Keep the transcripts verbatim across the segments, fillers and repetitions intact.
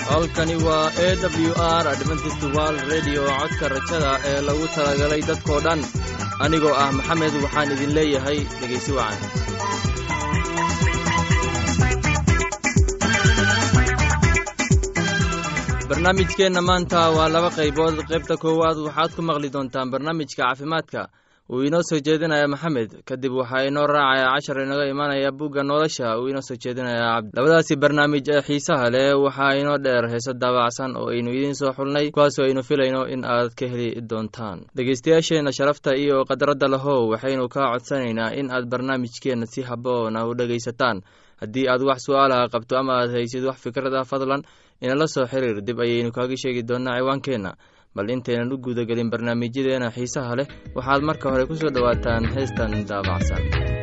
halkani waa A W R Adventist World Radio codka rajada ee lagu talagalay dadkoo dhan anigoo ah Maxamed waxaan idin leeyahay dhegeysi wacan barnaamijkeena maanta waa laba qaybood qaybta koowaad waxaad ku maqli doontaan barnaamijka caafimaadka uu inoo soo jeedinaya Maxamed kadib waxa inoo raacaya cashar inaga imanaya buugga nolosha uu inoo soo jeedinaya Cabdi labadaasi barnaamij ee xiisaha leh waxa inoo dheer heeso daabacsan oo aynu idin soo xulnay kuwaas oo aynu filayno in aad ka heli doontaan dhageystayaasheena sharafta iyo qadaradda lahow waxaynu ka codsanaynaa in aad barnaamijkeena si habboon u dhageysataan haddii aad wax su'aalaha qabto ama aad haysid wax fikrada fadlan inala soo xiriir dib ayaynu kaaga sheegi doonaa ciwaankeena bal intaynan u guda gelin barnaamijyadeena xiisaha leh waxaad marka hore ku soo dhawaataan heestan daabacsan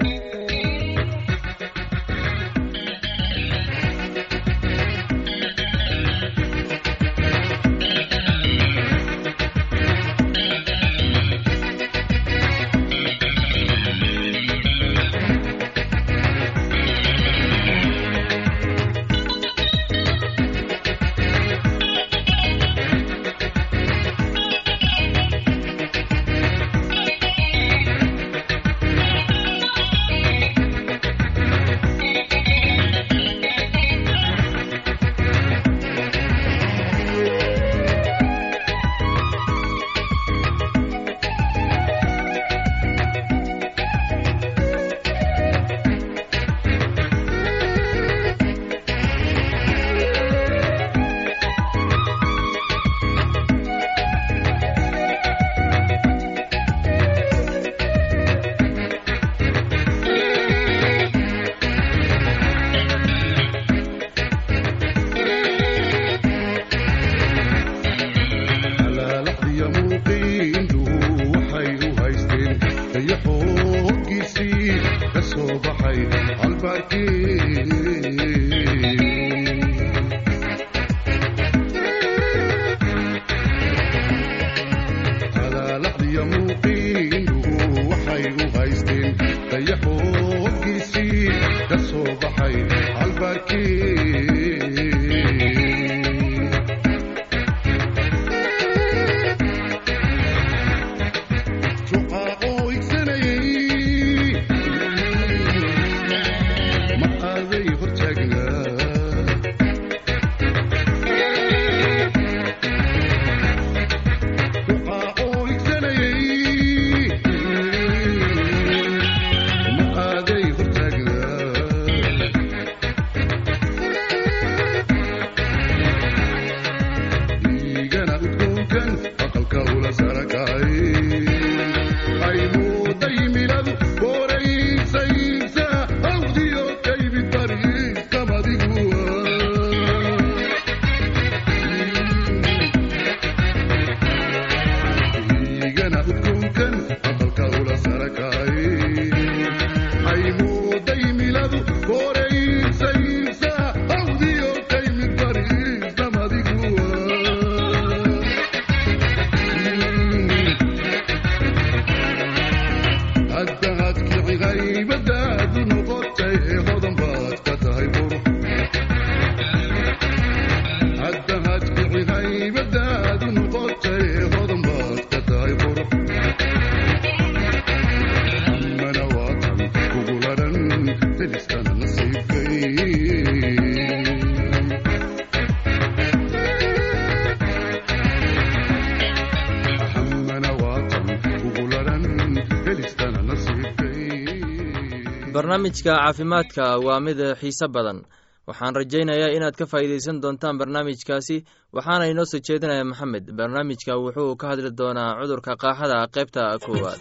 barnaamijka caafimaadka waa mid xiiso badan waxaan rajaynayaa inaad ka faa'iideysan doontaan barnaamijkaasi waxaana inoo soo jeedinaya Maxamed barnaamijka wuxuu ka hadli doonaa cudurka qaaxada qaybta koowaad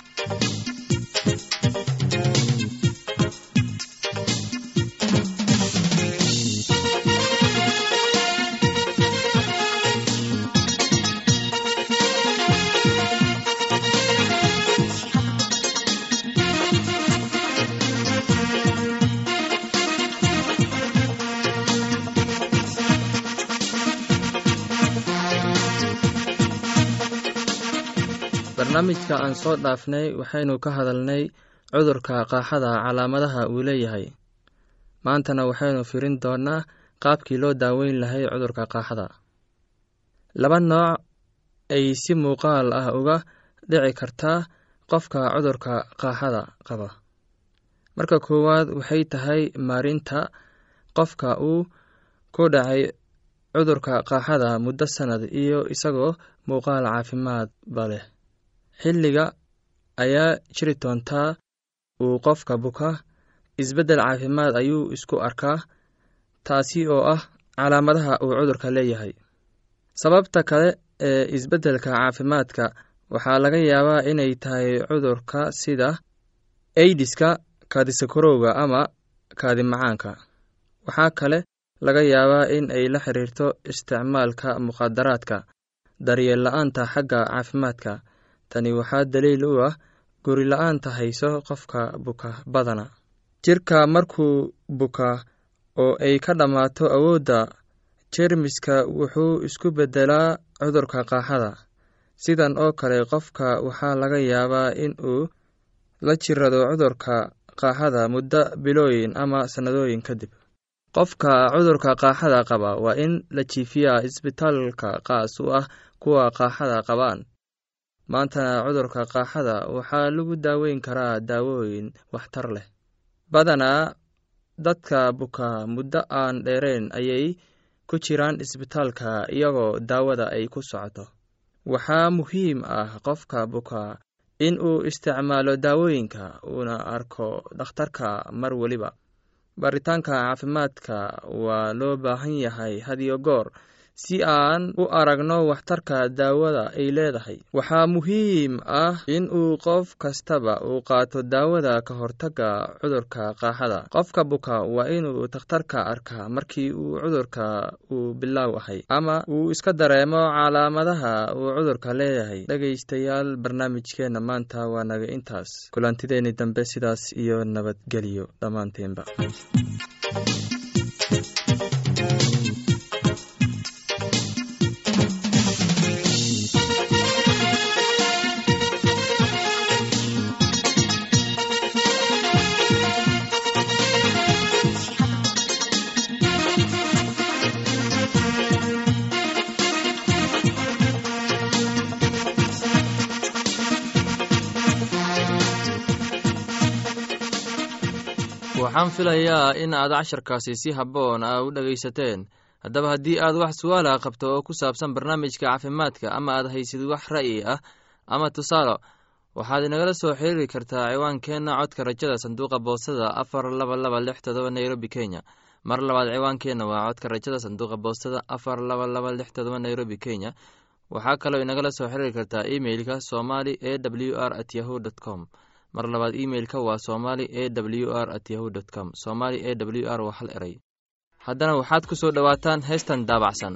barnaamijka aan soo dhaafnay waxaynu ka hadalnay cudurka qaaxada calaamadaha uu leeyahay maantana waxaynu fiirin doonaa qaabkii loo daaweyn lahay cudurka qaaxada. laba nooc ay si muuqaal ah uga dhici kartaa qofka cudurka qaaxada qaba. marka koowaad waxay tahay maarinta qofka uu ku dhacay cudurka qaaxada muddo sanad iyo isagoo muuqaal caafimaad ba leh. xilliga ayaa jiri doontaa uu qofka buka isbeddel caafimaad ayuu isku arkaa, taasi oo ah calaamadaha uu cudurka leeyahay. sababta kale ee isbeddelka caafimaadka waxaa laga yaabaa inay tahay cudurka sida aydiska, kaadisakarowga ama kaadi macaanka. waxaa kale laga yaabaa in ay la xiriirto isticmaalka mukhadaraadka, daryeel la'aanta xagga caafimaadka. tani waxaa daliil u ah guri la'aanta hayso qofka buka badana. jirka markuu buka oo ay ka dhammaato awoodda jeermiska wuxuu isku beddelaa cudurka qaaxada. sidan oo kale qofka waxaa laga yaabaa in uu la jirado cudurka qaaxada muddo bilooyin ama sannadooyin kadib. qofka cudurka qaaxada qaba waa in la jiifiyaa isbitaalka qaas u ah kuwa qaaxada qabaan. maantana cudurka qaaxada waxaa lagu daaweyn karaa daawooyin waxtar leh. badanaa dadka buka muddo aan dheerayn ayay ku jiraan isbitaalka iyagoo daawada ay ku socoto. waxaa muhiim ah qofka buka in uu isticmaalo daawooyinka uuna arko dhakhtarka mar waliba. baaritaanka caafimaadka waa loo baahan yahay had iyo goor si aan u aragno waxtarka daawada ay leedahay. waxaa muhiim ah in uu qof kastaba uu qaato daawada ka hortagga cudurka qaaxada. qofka buka waa inuu takhtarka arkaa markii uu cudurka uu bilaaw ahay ama uu iska dareemo calaamadaha uu cudurka leeyahay. dhegaystayaal, barnaamijkeenna maanta waa naga intaas. kulantideeni dambe sidaas iyo nabadgelyo dhammaanteenba. waxaan filayaa in aad casharkaasi si habboon ah u dhagaysateen. haddaba haddii aad wax su'aala qabto oo ku saabsan barnaamijka caafimaadka ama aad haysid wax ra'yi ah ama tusaale, waxaad inagala soo xiriiri kartaa ciwaankeenna codka rajada sanduuqa boostada afar laba laba lix todoba Nairobi, Kenya. mar labaad ciwaankeenna waa codka rajada sanduuqa boostada afar laba laba lix todoba Nairobi, Kenya. waxaa kaloo inagala soo xiriiri kartaa emailka somali e w r at yahoo dot com. mar labaad emailka waa somali e w r at yahoo dot com. somali e w r waa hal eray. haddana waxaad ku soo dhowaataan heestan daabacsan.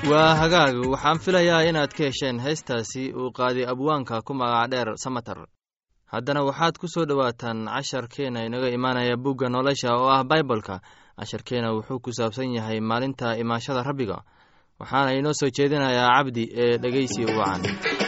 waa hagaag waxaan filayaa inaad ka hesheen heestaasi uu qaaday abwaanka ku magac dheer Samatar. haddana waxaad ku soo dhawaataan casharkeena inaga imaanaya buugga nolosha oo ah Bible-ka. casharkeena wuxuu ku saabsan yahay maalinta imaashada Rabbiga. waxaana inoo soo jeedinayaa Cabdi ee dhageysi wacan.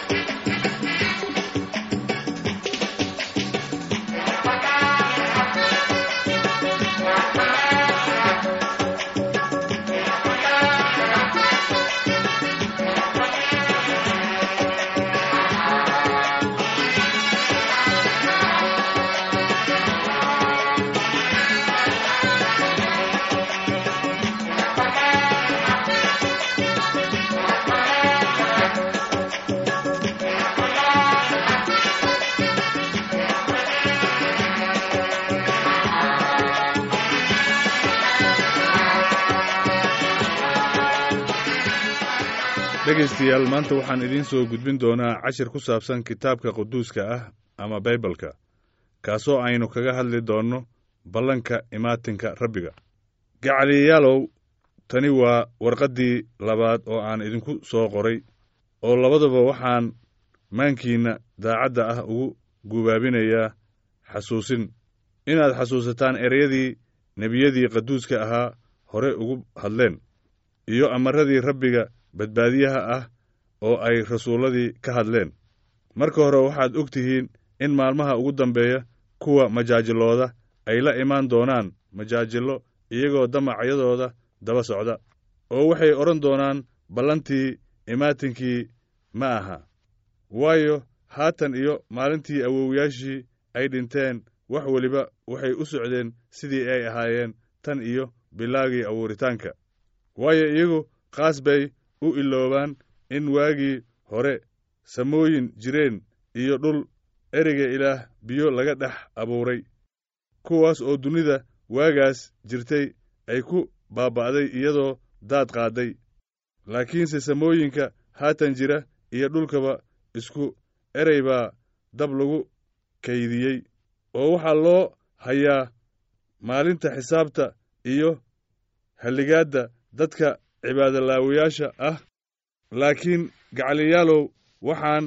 dhegaystayaal maanta waxaan idiin soo gudbin doonaa cashir ku saabsan kitaabka quduuska ah ama Bible-ka, kaasoo aynu kaga hadli doonno ballanka imaatinka Rabbiga. gacaliyaalow, tani waa warqaddii labaad oo aan idinku soo qoray, oo labadaba waxaan maankiinna daacadda ah ugu gubaabinayaa xasuusin, inaad xasuusataan ereyadii nebiyadii qaduuska ahaa hore ugu hadleen, iyo amaradii Rabbiga badbaadiyaha ah oo ay rasuuladii ka hadleen. marka hore waxaad og tihiin in maalmaha ugu dambeeya kuwa majaajilooda ay la imaan doonaan majaajilo iyagoo damacyadooda daba socda, oo waxay odhan doonaan ballantii imaatinkii ma aha, waayo haatan iyo maalintii awowyaashii ay dhinteen wax weliba waxay u socdeen sidii ay ahaayeen tan iyo bilaagii abuuritaanka. waayo iyagu qaas bay u iloobaan in waagii hore samooyin jireen iyo dhul ereyga Ilaah biyo laga dhex abuuray, kuwaas oo dunida waagaas jirtay ay ku baaba'day iyadoo daad qaaday. laakiinse samooyinka haatan jira iyo dhulkaba isku erey baa dab lagu kaydiyey, oo waxaa loo hayaa maalinta xisaabta iyo halligaadda dadka cibaadalaawayaasha ah. laakiin gacaliyaalow, waxaan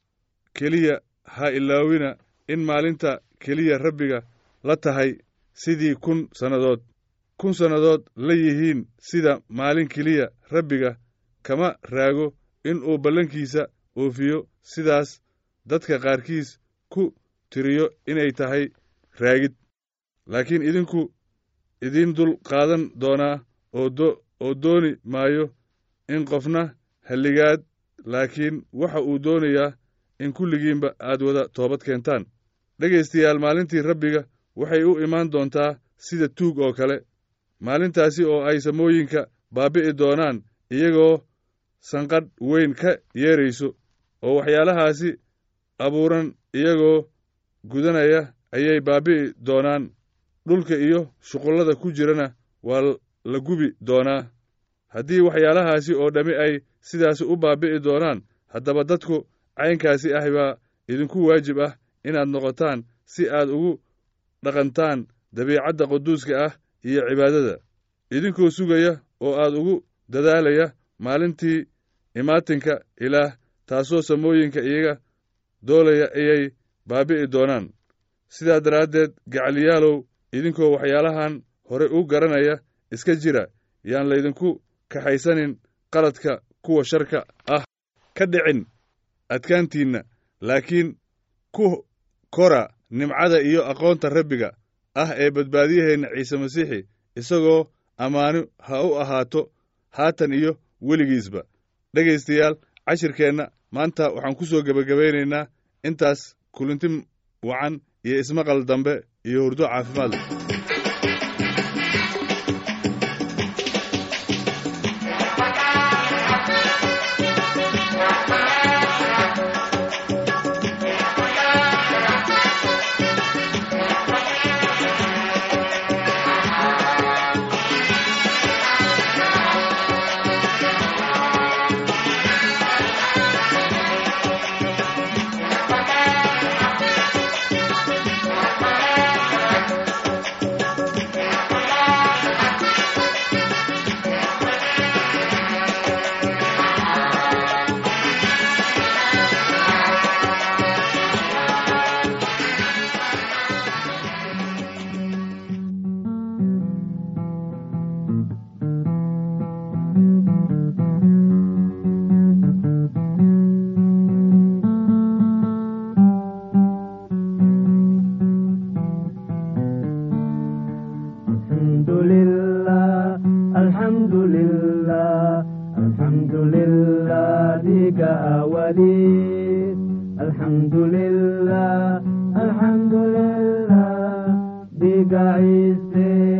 keliya ha ilaawina in maalinta keliya Rabbiga la tahay sidii kun sannadood kun sannadood la yihiin sida maalin keliya. Rabbiga kama raago inuu ballankiisa oofiyo, sidaas dadka qaarkiis ku tiriyo inay tahay raagid. laakiin idinku idin dul qaadan doonaa oo do oo dooni maayo in qofna halligaad, laakiin waxa uu doonayaa in kulligiinba aad wada toobad keentaan. dhegaystayaal, maalintii Rabbiga waxay u imaan doontaa sida tuug oo kale, maalintaasi oo ay samooyinka baabi'i doonaan iyagoo sanqadh weyn ka yeerayso, oo waxyaalahaasi abuuran iyagoo gudanaya ayay baabi'i doonaan. dhulka iyo shuqullada ku jirana waa la gubi doonaa. haddii waxyaalahaasi oo dhammi ay sidaas u baabi'i doonaan, haddaba dadku caynkaasi ah baa idinku waajib ah inaad noqotaan si aad ugu dhaqantaan dabiicadda quduuska ah iyo cibaadada, idinkoo sugaya oo aad ugu dadaalaya maalintii imaatinka Ilaah, taasoo samooyinka iyaga doolaya ayay baabi'i doonaan. sidaa daraaddeed gacaliyaalow, idinkoo waxyaalahan hore u garanaya iska jira, yaan laydinku kaxaysanin qaladka kuwa sharka ah ka dhicin adkaantiinna, laakiin ku kora nimcada iyo aqoonta Rabbiga ah ee badbaadiyaheenna Ciise Masiixi, isagoo ammaano ha u ahaato haatan iyo weligiisba. dhegaystayaal, cashirkeenna maanta waxaan ku soo gebagabaynaynaa intaas. kulanti wacan iyo ismaqal dambe iyo hurdo caafimaad leh. الحمد لله الحمد لله ديك أوديت الحمد لله الحمد لله ديك عيسى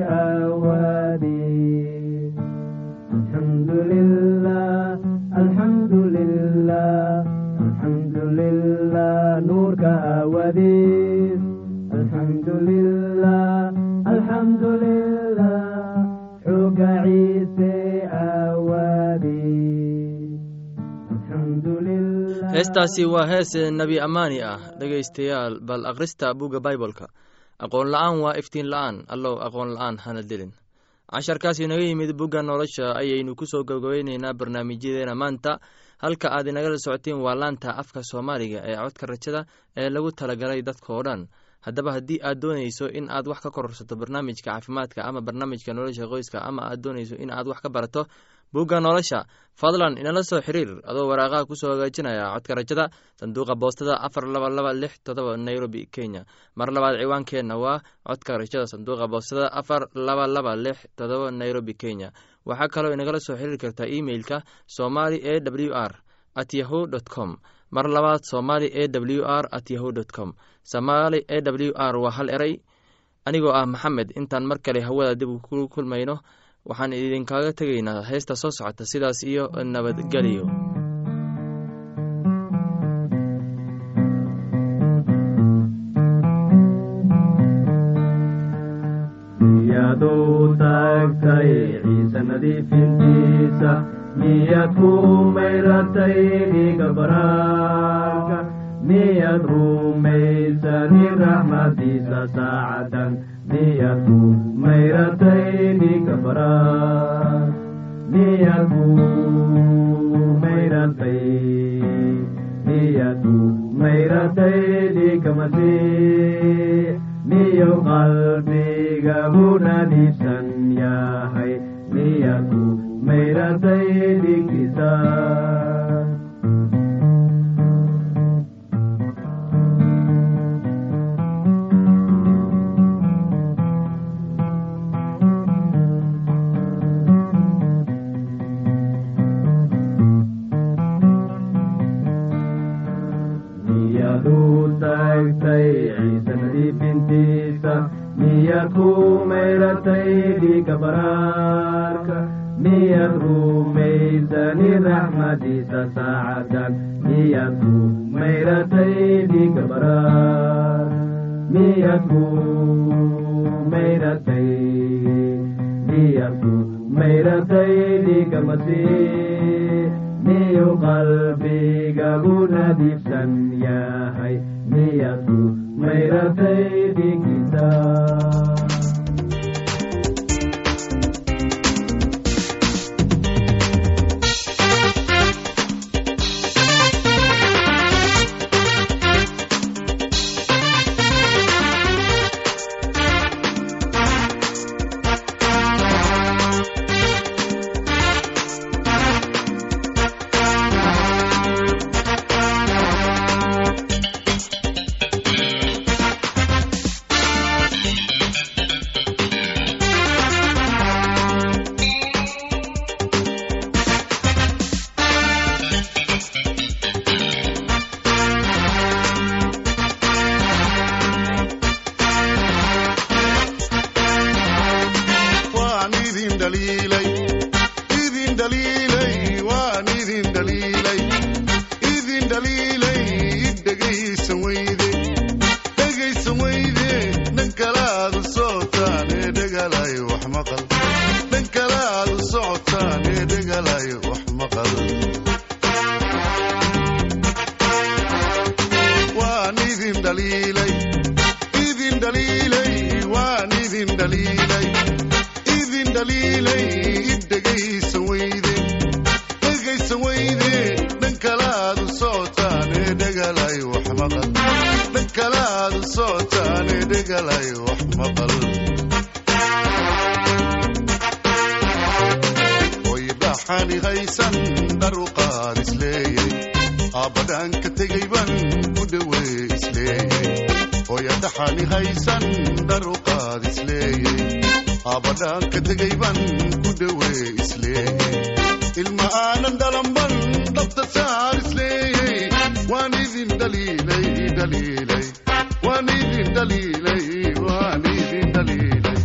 أوديت الحمد لله الحمد لله الحمد لله نورك أوديت الحمد لله الحمد لله حق عيسى أوديت الحمد لله. heestaasi waa hees nebi ammaani ah. dhegaystayaal bal akhrista buugga baybalka. aqoon la'aan waa iftiin la'aan. allow aqoon la'aan hana dilin. casharkaas inaga yimid bugga nolosha ayaynu ku soo gabagabeynaynaa barnaamijyadeena maanta. halka aad inagala socotiin waa laanta afka soomaaliga ee codka rajada ee lagu talagalay dadka oo dhan. haddaba haddii aad doonayso in aad wax ka kororsato barnaamijka caafimaadka ama barnaamijka nolosha qoyska, ama aad doonayso in aad wax ka barato bugga nolosha, fadlan inala soo xiriir adoo waraaqaha kusoo hagaajinaya codka rajada, sanduuqa boostada afar laba laba lix todoba nairobi kenya. mar labaad ciwaankeenna waa codka rajada, sanduuqa boostada afar laba laba lix todoba nairobi kenya. waxaa kaloo inagala soo xiriiri kartaa emailka somali e w r at yahu dt com. mar labaad somali e w r at yahu dt com. somali e w r waa hal eray. anigoo ah maxamed, intaan mar kale hawada dib ku kulmayno waxaan idinkaga tegaynaa heesta soo socota. sidaas iyo nabadgelyo. miyaduu taagtay ciise nadiifintiisa, miyad ku mayratay dhiiga baraarka, miyad rumaysani raxmadiisa saacadan, miyad ku mayratay dhiiga baraar, miyad ku mayratay miyad ku mayratay dhiiga masiix, miyo qalbiga hu nadiifsan yahay, miyad ku mayratay dhiiggiisa. miyad ku mayratay dhiiga baraarka, miyad rumaysani raxmadiisa saacadan, miyad ku mayratay dhiiga baraar, miyad ku mayratay miyad ku mayratay dhiiga masiix, miyo qalbigagu nadiifsan yahay, miyad ku mayratay dhiiggiisa. abadan ka tagayban ku dhawey isleeyay ilma aanan dhalanban dhabta saar isleeyay waan idin dhaliilay dhaliilay waan idin dhaliilay waan idin dhaliilay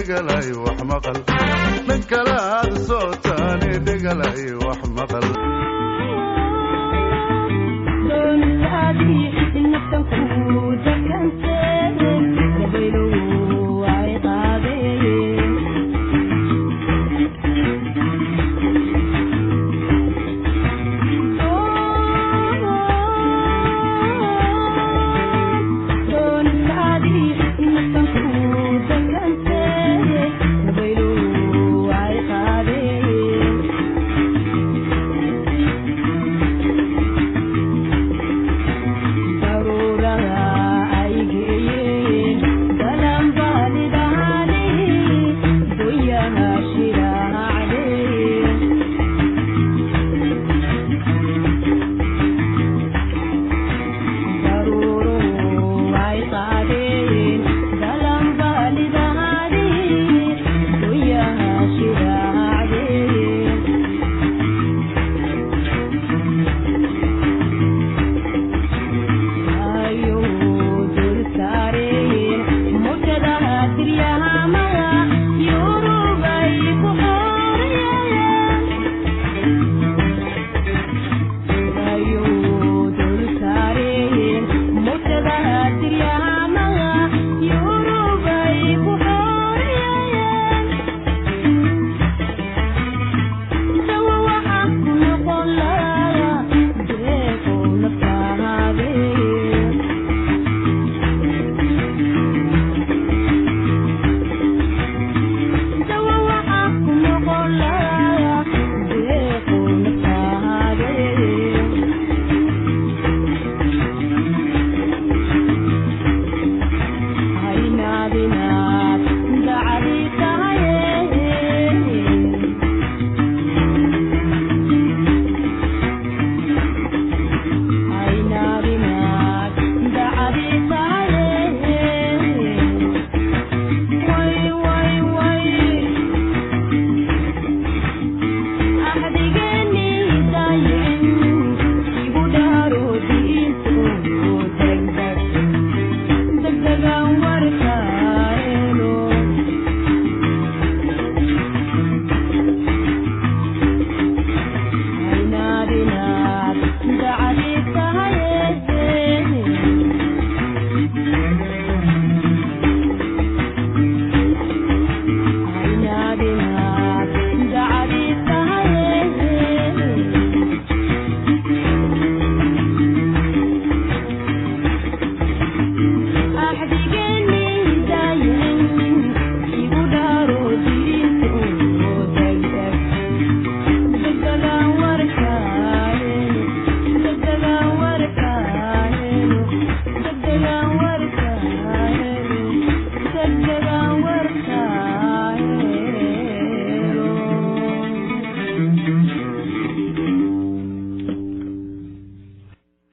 من كلا صوتاني دقلي وحمقل